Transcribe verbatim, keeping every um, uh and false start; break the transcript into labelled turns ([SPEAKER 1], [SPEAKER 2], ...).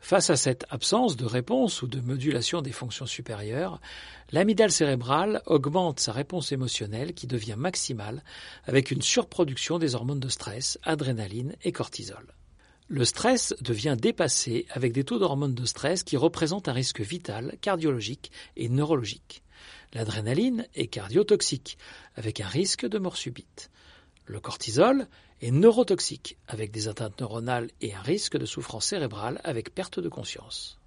[SPEAKER 1] Face à cette absence de réponse ou de modulation des fonctions supérieures, l'amygdale cérébrale augmente sa réponse émotionnelle qui devient maximale avec une surproduction des hormones de stress, adrénaline et cortisol. Le stress devient dépassé avec des taux d'hormones de stress qui représentent un risque vital, cardiologique et neurologique. L'adrénaline est cardiotoxique avec un risque de mort subite. Le cortisol est neurotoxique avec des atteintes neuronales et un risque de souffrance cérébrale avec perte de conscience.